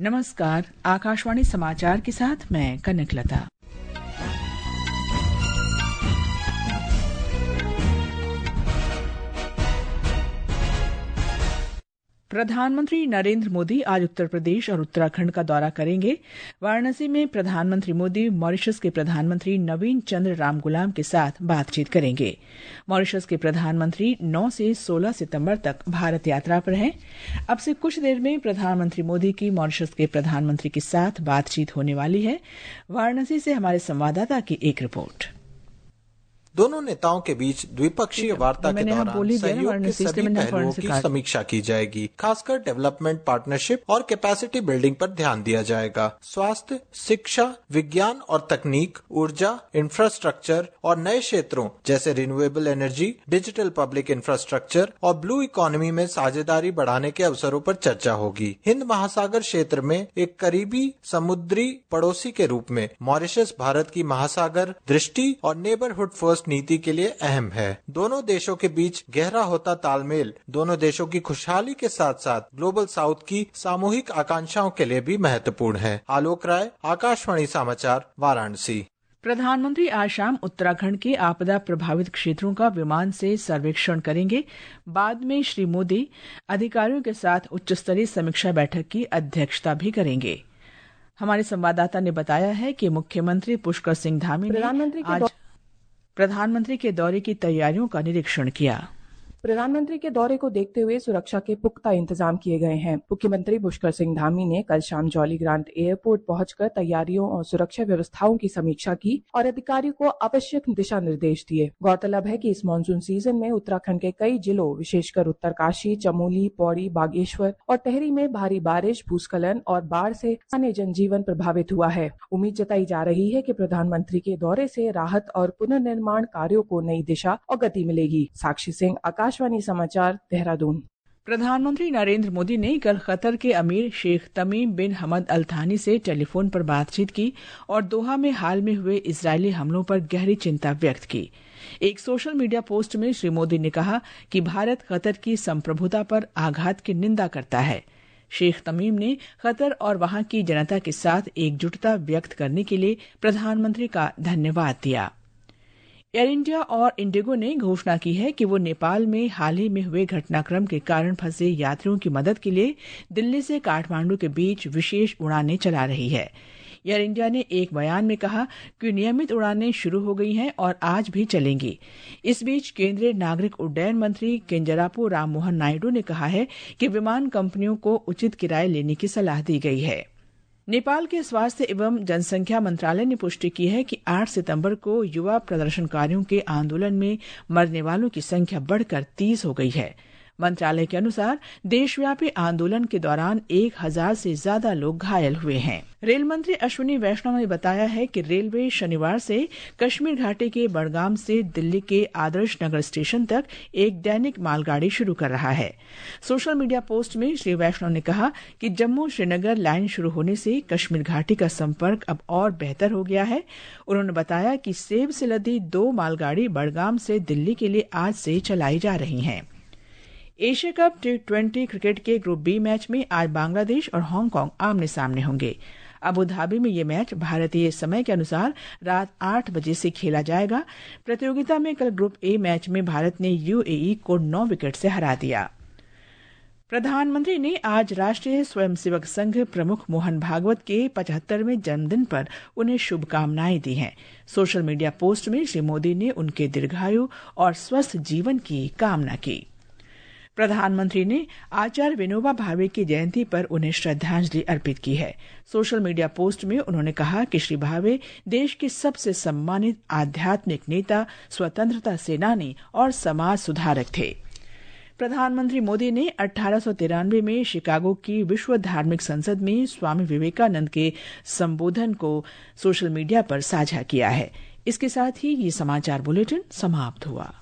नमस्कार, आकाशवाणी समाचार के साथ मैं कनकलता। प्रधानमंत्री नरेंद्र मोदी आज उत्तर प्रदेश और उत्तराखंड का दौरा करेंगे। वाराणसी में प्रधानमंत्री मोदी मॉरिशस के प्रधानमंत्री नवीन चंद्र रामगुलाम के साथ बातचीत करेंगे। मॉरिशस के प्रधानमंत्री 9 से 16 सितंबर तक भारत यात्रा पर हैं। अब से कुछ देर में प्रधानमंत्री मोदी की मॉरिशस के प्रधानमंत्री के साथ बातचीत होने वाली है। वाराणसी से हमारे संवाददाता की एक रिपोर्ट। दोनों नेताओं के बीच द्विपक्षीय वार्ता के दौरान सहयोग के सभी पहलुओं की समीक्षा की जाएगी। खासकर डेवलपमेंट पार्टनरशिप और कैपेसिटी बिल्डिंग पर ध्यान दिया जाएगा। स्वास्थ्य, शिक्षा, विज्ञान और तकनीक, ऊर्जा, इंफ्रास्ट्रक्चर और नए क्षेत्रों जैसे renewable energy, digital public infrastructure और ब्लू इकोनॉमी में साझेदारी बढ़ाने के अवसरों पर चर्चा होगी। हिंद महासागर क्षेत्र में एक करीबी समुद्री पड़ोसी के रूप में मॉरिशस भारत की महासागर दृष्टि और नेबरहुड फर्स्ट नीति के लिए अहम है। दोनों देशों के बीच गहरा होता तालमेल दोनों देशों की खुशहाली के साथ साथ ग्लोबल साउथ की सामूहिक आकांक्षाओं के लिए भी महत्वपूर्ण है। आलोक राय, आकाशवाणी समाचार, वाराणसी। प्रधानमंत्री आज शाम उत्तराखंड के आपदा प्रभावित क्षेत्रों का विमान से सर्वेक्षण करेंगे। बाद में श्री मोदी अधिकारियों के साथ उच्च स्तरीय समीक्षा बैठक की अध्यक्षता भी करेंगे। हमारे संवाददाता ने बताया है कि मुख्यमंत्री पुष्कर सिंह धामी ने आज प्रधानमंत्री के दौरे की तैयारियों का निरीक्षण किया। प्रधानमंत्री के दौरे को देखते हुए सुरक्षा के पुख्ता इंतजाम किए गए हैं। मुख्यमंत्री पुष्कर सिंह धामी ने कल शाम जॉली ग्रांट एयरपोर्ट पहुंचकर तैयारियों और सुरक्षा व्यवस्थाओं की समीक्षा की और अधिकारियों को आवश्यक दिशा निर्देश दिए। गौरतलब है कि इस मानसून सीजन में उत्तराखंड के कई जिलों विशेषकर उत्तरकाशी, चमोली, पौड़ी, बागेश्वर और टिहरी में भारी बारिश, भूस्खलन और बाढ़ से सामान्य जनजीवन प्रभावित हुआ है। उम्मीद जताई जा रही है कि प्रधानमंत्री के दौरे से राहत और पुनर्निर्माण कार्यों को नई दिशा और गति मिलेगी। साक्षी सिंह, आकाशवाणी समाचार, देहरादून। प्रधानमंत्री नरेंद्र मोदी ने कल कतर के अमीर शेख तमीम बिन हमद अल थानी से टेलीफोन पर बातचीत की और दोहा में हाल में हुए इजरायली हमलों पर गहरी चिंता व्यक्त की। एक सोशल मीडिया पोस्ट में श्री मोदी ने कहा कि भारत कतर की संप्रभुता पर आघात की निंदा करता है। शेख तमीम ने कतर और वहां की जनता के साथ एकजुटता व्यक्त करने के लिए प्रधानमंत्री का धन्यवाद दिया। एयर इंडिया और इंडिगो ने घोषणा की है कि वो नेपाल में हाल ही में हुए घटनाक्रम के कारण फंसे यात्रियों की मदद के लिए दिल्ली से काठमांडू के बीच विशेष उड़ानें चला रही है। एयर इंडिया ने एक बयान में कहा कि नियमित उड़ानें शुरू हो गई हैं और आज भी चलेंगी। इस बीच केंद्रीय नागरिक उड्डयन मंत्री किंजरापू राममोहन नायडू ने कहा है कि विमान कंपनियों को उचित किराए लेने की सलाह दी गई है। नेपाल के स्वास्थ्य एवं जनसंख्या मंत्रालय ने पुष्टि की है कि 8 सितंबर को युवा प्रदर्शनकारियों के आंदोलन में मरने वालों की संख्या बढ़कर 30 हो गई है। मंत्रालय के अनुसार देशव्यापी आंदोलन के दौरान 1000 से ज्यादा लोग घायल हुए हैं। रेल मंत्री अश्विनी वैष्णव ने बताया है कि रेलवे शनिवार से कश्मीर घाटी के बडगाम से दिल्ली के आदर्श नगर स्टेशन तक एक दैनिक मालगाड़ी शुरू कर रहा है। सोशल मीडिया पोस्ट में श्री वैष्णव ने कहा कि जम्मू श्रीनगर लाइन शुरू होने से कश्मीर घाटी का संपर्क अब और बेहतर हो गया है। उन्होंने बताया कि सेब से लदी 2 मालगाड़ी बडगाम से दिल्ली के लिए आज से चलाई जा रही हैं। एशिया कप T20 क्रिकेट के ग्रुप बी मैच में आज बांग्लादेश और हांगकांग आमने सामने होंगे। अबू धाबी में ये मैच भारतीय समय के अनुसार रात 8 बजे से खेला जाएगा। प्रतियोगिता में कल ग्रुप ए मैच में भारत ने यूएई को 9 विकेट से हरा दिया। प्रधानमंत्री ने आज राष्ट्रीय स्वयंसेवक संघ प्रमुख मोहन भागवत के 75वें जन्मदिन पर उन्हें शुभकामनाएं दी हैं। सोशल मीडिया पोस्ट में श्री मोदी ने उनके दीर्घायु और स्वस्थ जीवन की कामना की। प्रधानमंत्री ने आचार्य विनोबा भावे की जयंती पर उन्हें श्रद्धांजलि अर्पित की है। सोशल मीडिया पोस्ट में उन्होंने कहा कि श्री भावे देश के सबसे सम्मानित आध्यात्मिक नेता, स्वतंत्रता सेनानी और समाज सुधारक थे। प्रधानमंत्री मोदी ने 1893 में शिकागो की विश्व धार्मिक संसद में स्वामी विवेकानंद के संबोधन को सोशल मीडिया पर साझा किया है। इसके साथ ही ये समाचार बुलेटिन समाप्त हुआ।